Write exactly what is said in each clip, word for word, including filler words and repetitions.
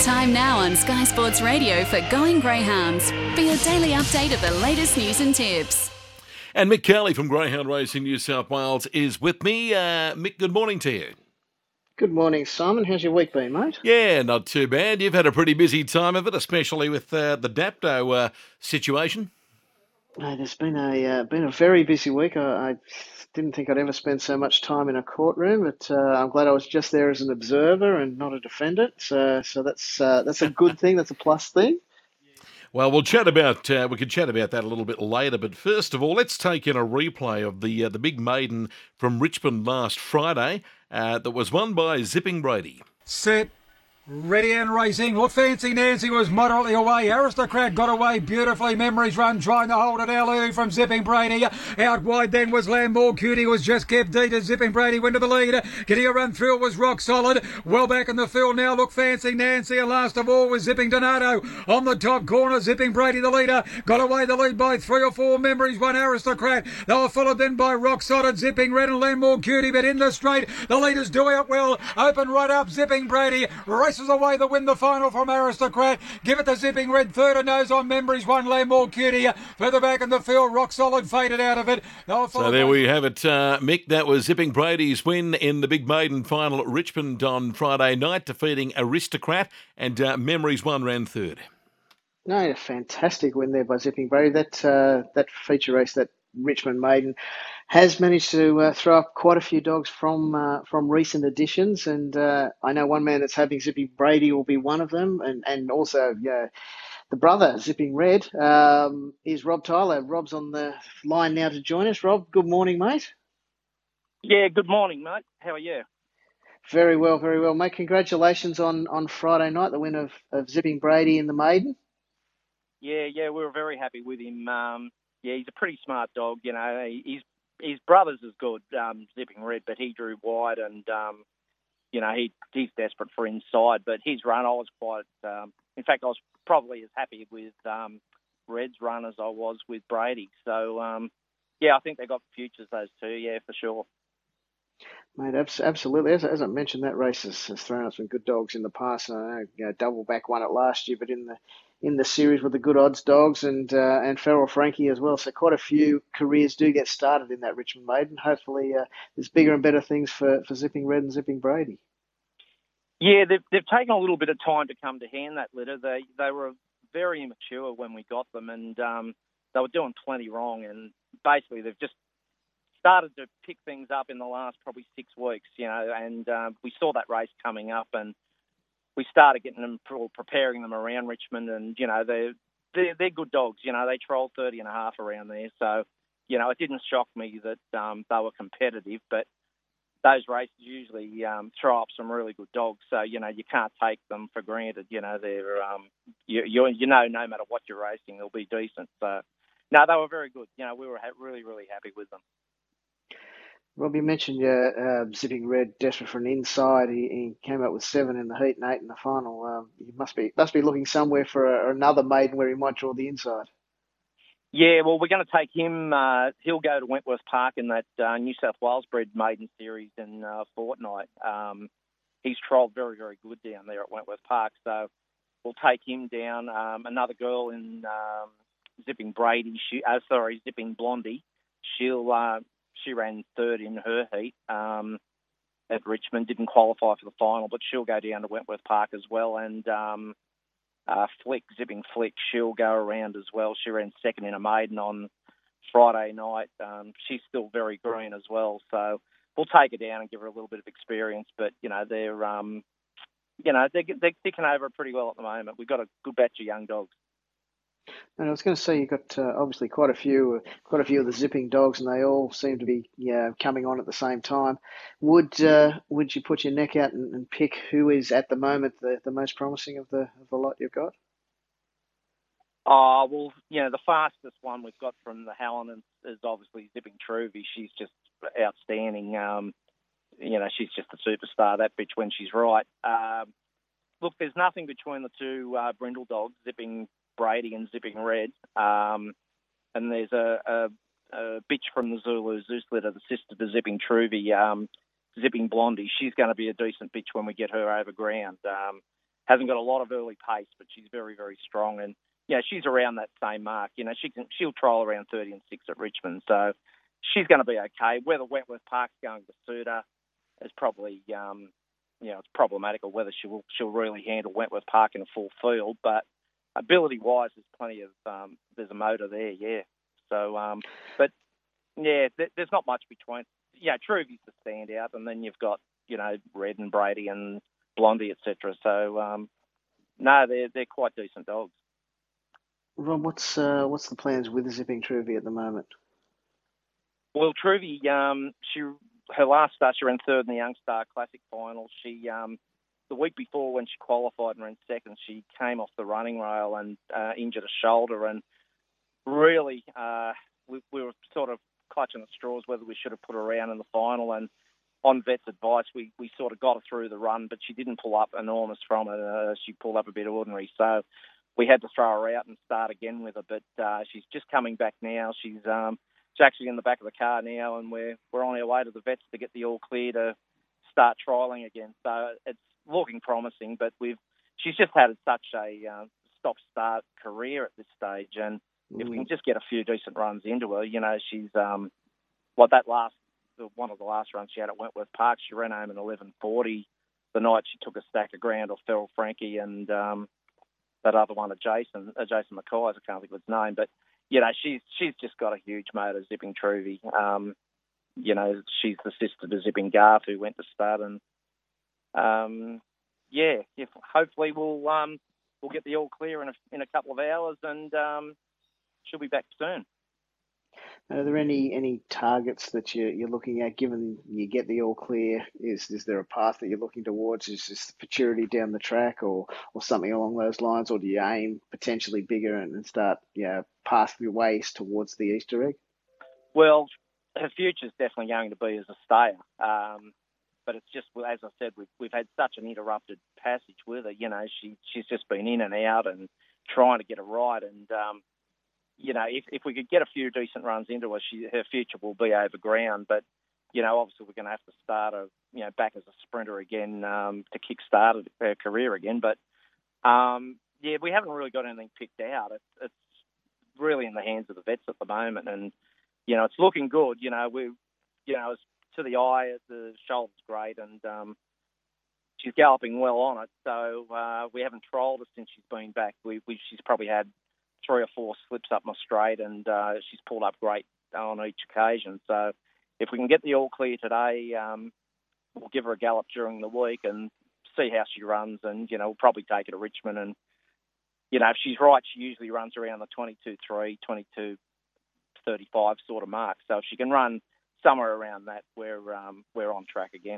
Time now on Sky Sports Radio for Going Greyhounds for your daily update of the latest news and tips. And Mick Cowley from Greyhound Racing New South Wales is with me. Uh, Mick, good morning to you. Good morning, Simon. How's your week been, mate? Yeah, not too bad. You've had a pretty busy time of it, especially with uh, the Dapto uh, situation. No, there's been a uh, been a very busy week. I, I didn't think I'd ever spend so much time in a courtroom, but uh, I'm glad I was just there as an observer and not a defendant. So, so that's uh, that's a good thing. That's a plus thing. Well, we'll chat about uh, we could chat about that a little bit later. But first of all, let's take in a replay of the uh, the big maiden from Richmond last Friday uh, that was won by Zipping Brady. Set. Ready and racing. Look, Fancy Nancy was moderately away. Aristocrat got away beautifully. Memories Run trying to hold it early from Zipping Brady. Out wide then was Landmore Cutie, was just kept deep as Zipping Brady went to the lead. Getting a run through, it was rock solid. Well back in the field now. Look, Fancy Nancy, and last of all was Zipping Donato on the top corner. Zipping Brady the leader. Got away the lead by three or four. Memories One Aristocrat. They were followed then by Rock Solid, Zipping Red and Landmore Cutie, but in the straight the leaders do out well. Open right up, Zipping Brady races away to win the final from Aristocrat. Give it to Zipping Red, third and nose on Memories One, Landmore Cutie. Further back in the field, Rock Solid faded out of it. So there we have it, uh, Mick. That was Zipping Brady's win in the big maiden final at Richmond on Friday night, defeating Aristocrat, and uh, Memories One ran third. No, a fantastic win there by Zipping Brady. That uh, that feature race, that Richmond maiden, has managed to uh, throw up quite a few dogs from uh, from recent additions, and uh, I know one man that's having Zipping Brady will be one of them, and and also yeah, the brother Zipping Red um, is Rob Tyler. Rob's on the line now to join us. Rob, good morning, mate. Yeah, good morning, mate. How are you? Very well, very well, mate. Congratulations on, on Friday night, the win of, of Zipping Brady in the maiden. Yeah, yeah, we were very happy with him. Um, yeah, he's a pretty smart dog. You know, he's his brother's as good, um, Zipping Red, but he drew wide, and um, you know he he's desperate for inside. But his run, I was quite. Um, in fact, I was probably as happy with um, Red's run as I was with Brady. So um, yeah, I think they got futures, those two. Yeah, for sure. Mate, absolutely. As, as I mentioned, that race has, has thrown up some good dogs in the past. I know, you know, Doubleback won it last year, but in the in the series with the good odds dogs, and uh, and Feral Frankie as well. So quite a few careers do get started in that Richmond maiden. Hopefully, uh, there's bigger and better things for, for Zipping Red and Zipping Brady. Yeah, they've they've taken a little bit of time to come to hand, that litter. They they were very immature when we got them, and um, they were doing plenty wrong. And basically, they've just started to pick things up in the last probably six weeks, you know, and uh, we saw that race coming up, and we started getting them, preparing them around Richmond, and, you know, they're, they're, they're good dogs. You know, they troll thirty and a half around there. So, you know, it didn't shock me that um, they were competitive, but those races usually um, throw up some really good dogs. So, you know, you can't take them for granted. You know, they're, um, you, you, you know, no matter what you're racing, they'll be decent. So, no, they were very good. You know, we were ha- really, really happy with them. Rob, you mentioned uh, uh, Zipping Red desperate for an inside. He, he came up with seven in the heat and eight in the final. Um, he must be must be looking somewhere for a, another maiden where he might draw the inside. Yeah, well, we're going to take him. Uh, he'll go to Wentworth Park in that uh, New South Wales bred maiden series in uh, fortnight. Um, he's trolled very, very good down there at Wentworth Park, so we'll take him down. Um, another girl in um, Zipping Brady, she, uh, sorry, Zipping Blondie. She'll uh, she ran third in her heat um, at Richmond. Didn't qualify for the final, but she'll go down to Wentworth Park as well. And um, Uh, Flick, Zipping Flick, she'll go around as well. She ran second in a maiden on Friday night. Um, she's still very green as well, so we'll take her down and give her a little bit of experience. But you know, they're um, you know they're, they're ticking over pretty well at the moment. We've got a good batch of young dogs. And I was going to say, you've got uh, obviously quite a few, uh, quite a few of the Zipping dogs, and they all seem to be yeah, coming on at the same time. Would uh, would you put your neck out and, and pick who is at the moment the, the most promising of the of the lot you've got? Oh well, you know the fastest one we've got from the Hallinan is obviously Zipping Truvy. She's just outstanding. Um, you know, she's just a superstar. That bitch when she's right. Um, look, there's nothing between the two uh, brindle dogs, Zipping Brady and Zipping Red, um, and there's a, a, a bitch from the Zulu Zeus litter, the sister to Zipping Truvy, um, Zipping Blondie. She's going to be a decent bitch when we get her over ground. Um, hasn't got a lot of early pace, but she's very, very strong. And, you know, she's around that same mark. You know, she can, she'll trial around thirty and six at Richmond. So she's going to be okay. Whether Wentworth Park's going to suit her is probably, um, you know, it's problematical whether she will, she'll really handle Wentworth Park in a full field. But ability-wise, there's plenty of, um, there's a motor there, yeah. So, um, but, yeah, th- there's not much between. Yeah, Truvie's the standout, and then you've got, you know, Red and Brady and Blondie, et cetera. So, um, no, they're they're quite decent dogs. Rob, what's uh, what's the plans with Zipping Truvie at the moment? Well, Truvie, um, she her last start, she ran third in the Young Star Classic final. She um, the week before when she qualified and ran second, she came off the running rail and uh, injured a shoulder, and really uh, we, we were sort of clutching at straws whether we should have put her around in the final. And on vet's advice, we, we sort of got her through the run, but she didn't pull up enormous from it. Uh, she pulled up a bit ordinary, so we had to throw her out and start again with her. But uh, she's just coming back now. She's um, she's actually in the back of the car now, and we're we're on our way to the vets to get the all clear to start trialling again. So it's looking promising, but we've she's just had such a uh, stop-start career at this stage, and mm. if we can just get a few decent runs into her, you know, she's um, like that last one of the last runs she had at Wentworth Park. She ran home in eleven forty the night she took a stack of ground off Feral Frankie and um, that other one, Jason, uh, Jason Mackay, I can't think of his name, but you know, she's she's just got a huge motor, Zipping Truvie. Um, you know, she's the sister to Zipping Garth, who went to stud, and um, yeah, if hopefully we'll um, we'll get the all clear in a, in a couple of hours, and um, she'll be back soon. Are there any, any targets that you're, you're looking at, given you get the all clear? Is is there a path that you're looking towards? Is this futurity down the track, or, or something along those lines? Or do you aim potentially bigger and, and start, you know, pathways towards the Easter egg? Well, her future's definitely going to be as a stayer. Um, but it's just, as I said, we've, we've had such an interrupted passage with her. You know, she she's just been in and out and trying to get it right. And, um, you know, if, if we could get a few decent runs into her, she, her future will be over ground. But, you know, obviously we're going to have to start her, you know, back as a sprinter again um, to kick-start her career again. But, um, yeah, we haven't really got anything picked out. It's, it's really in the hands of the vets at the moment. And, you know, it's looking good. You know, we, you know, it's to the eye, the shoulder's great, and um, she's galloping well on it. So uh, we haven't trialled her since she's been back. We, we she's probably had three or four slips up my straight, and uh, she's pulled up great on each occasion. So if we can get the all clear today, um, we'll give her a gallop during the week and see how she runs. And, you know, we'll probably take her to Richmond. And, you know, if she's right, she usually runs around the twenty-two three, twenty-two thirty-five sort of mark. So if she can run somewhere around that, we're, um, we're on track again.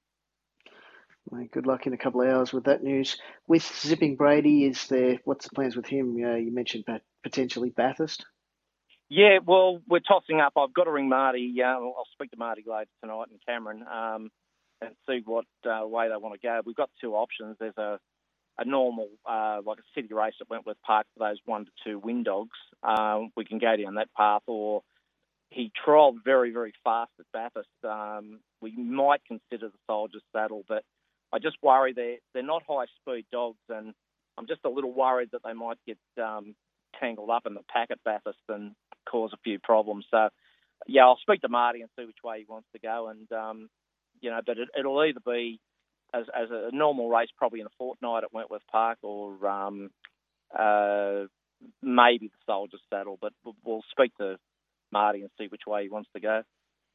Well, good luck in a couple of hours with that news. With Zipping Brady, is there, what's the plans with him? Uh, you mentioned potentially Bathurst. Yeah, well, we're tossing up. I've got to ring Marty. Uh, I'll speak to Marty later tonight and Cameron um, and see what uh, way they want to go. We've got two options. There's a, a normal, uh, like a city race at Wentworth Park for those one to two win dogs. Um, we can go down that path, or he trialled very, very fast at Bathurst. Um, we might consider the Soldier's Saddle, but I just worry they're, they're not high-speed dogs, and I'm just a little worried that they might get um, tangled up in the pack at Bathurst and cause a few problems. So, yeah, I'll speak to Marty and see which way he wants to go. And, um, you know, but it, it'll either be as, as a normal race, probably in a fortnight at Wentworth Park, or um, uh, maybe the Soldier's Saddle. But we'll, we'll speak to Marty and see which way he wants to go.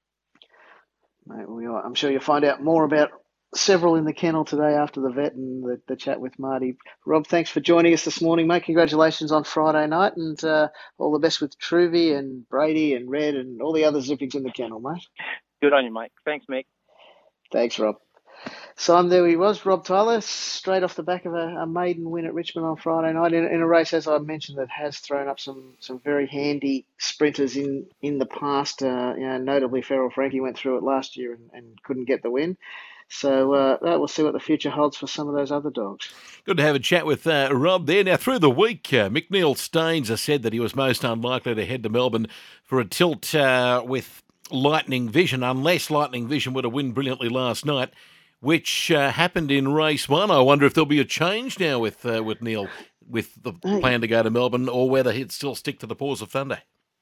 Mate, we are, I'm sure you'll find out more about several in the kennel today after the vet and the, the chat with Marty. Rob, thanks for joining us this morning, mate. Congratulations on Friday night, and uh, all the best with Truvie and Brady and Red and all the other zippings in the kennel, mate. Good on you, mate. Thanks, Mick. Thanks, Rob. So um, there he was, Rob Tyler, straight off the back of a, a maiden win at Richmond on Friday night in, in a race, as I mentioned, that has thrown up some some very handy sprinters in, in the past. Uh, you know, notably, Feral Frankie went through it last year and, and couldn't get the win. So uh, we'll see what the future holds for some of those other dogs. Good to have a chat with uh, Rob there. Now, through the week, uh, McNeil Staines has said that he was most unlikely to head to Melbourne for a tilt uh, with Lightning Vision, unless Lightning Vision were to win brilliantly last night. which uh, happened in race one. I wonder if there'll be a change now with uh, with Neil, with the plan to go to Melbourne, or whether he'd still stick to the Paws of Thunder.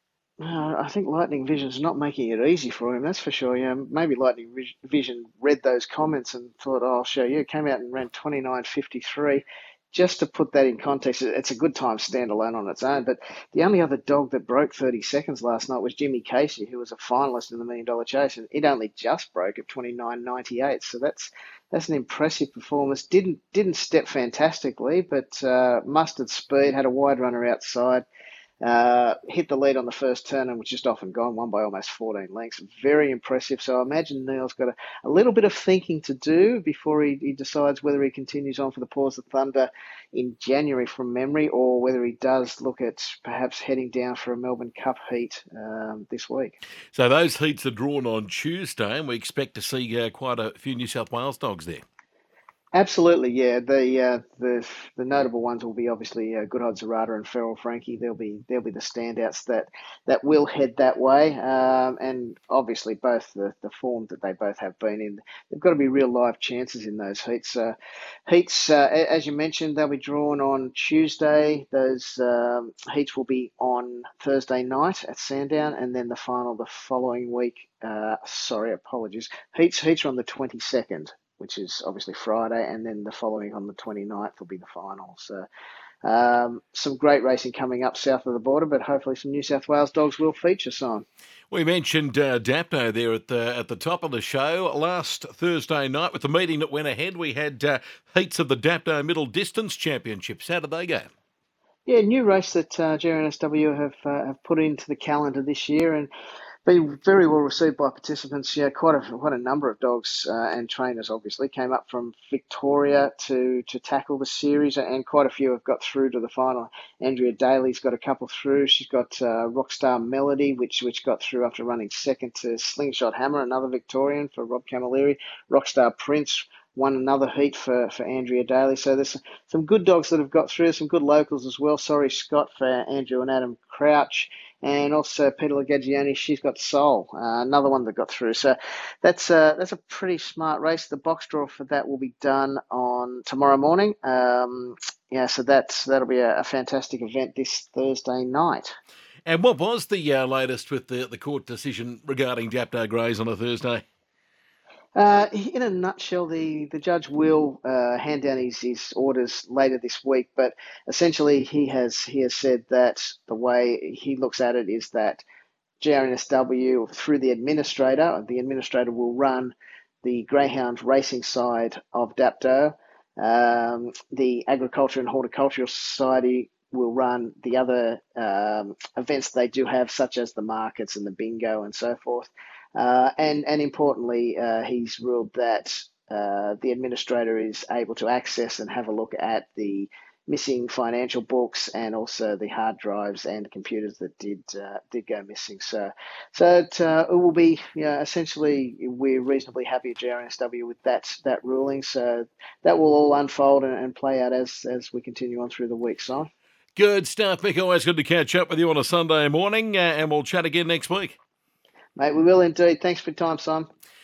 Uh, I think Lightning Vision's not making it easy for him, that's for sure. Yeah, maybe Lightning Vision read those comments and thought, oh, I'll show you. Came out and ran twenty-nine fifty-three. Just to put that in context, it's a good time standalone on its own. But the only other dog that broke thirty seconds last night was Jimmy Casey, who was a finalist in the Million Dollar Chase, and it only just broke at twenty-nine ninety-eight. So that's that's an impressive performance. Didn't didn't step fantastically, but uh, mustered speed, had a wide runner outside. Uh, hit the lead on the first turn and was just off and gone, won by almost fourteen lengths. Very impressive. So I imagine Neil's got a, a little bit of thinking to do before he, he decides whether he continues on for the Paws of Thunder in January from memory, or whether he does look at perhaps heading down for a Melbourne Cup heat um, this week. So those heats are drawn on Tuesday, and we expect to see uh, quite a few New South Wales dogs there. Absolutely, yeah. The uh, the the notable ones will be obviously uh, Good Odds Zarada and Feral Frankie. They'll be they'll be the standouts that, that will head that way. Um, and obviously both the, the form that they both have been in, they've got to be real live chances in those heats. Uh, heats, uh, as you mentioned, they'll be drawn on Tuesday. Those um, heats will be on Thursday night at Sandown, and then the final the following week. Uh, sorry, apologies. Heats heats are on the twenty-second. Which is obviously Friday, and then the following on the twenty-ninth will be the final. So um, some great racing coming up south of the border, but hopefully some New South Wales dogs will feature some. We mentioned uh, Dapto there at the at the top of the show. Last Thursday night, with the meeting that went ahead, we had uh, heats of the Dapto Middle Distance Championships. How did they go? Yeah, new race that uh, G R N S W have uh, have put into the calendar this year, and been very well received by participants. Yeah, quite a quite a number of dogs uh, and trainers obviously came up from Victoria to to tackle the series, and quite a few have got through to the final. Andrea Daly's got a couple through. She's got uh, Rockstar Melody, which which got through after running second to Slingshot Hammer, another Victorian for Rob Camilleri. Rockstar Prince won another heat for, for Andrea Daly. So there's some good dogs that have got through, some good locals as well. Sorry, Scott for Andrew and Adam Crouch. And also Peter Lagagioni, she's got Soul, uh, another one that got through. So that's a, that's a pretty smart race. The box draw for that will be done on tomorrow morning. Um, yeah, so that's that'll be a, a fantastic event this Thursday night. And what was the uh, latest with the, the court decision regarding Dapto Greys on a Thursday? Uh, in a nutshell, the, the judge will uh, hand down his, his orders later this week, but essentially he has he has said that the way he looks at it is that G R N S W, through the administrator, the administrator will run the greyhound racing side of Dapto. Um, the Agriculture and Horticultural Society will run the other um, events they do have, such as the markets and the bingo and so forth. Uh, and, and importantly, uh, he's ruled that uh, the administrator is able to access and have a look at the missing financial books and also the hard drives and computers that did uh, did go missing. So, so it, uh, it will be, you know, essentially we're reasonably happy at G R N S W with that that ruling. So that will all unfold and, and play out as as we continue on through the week. So good stuff, Mick. Always good to catch up with you on a Sunday morning, uh, and we'll chat again next week. Mate, we will indeed. Thanks for your time, Simon.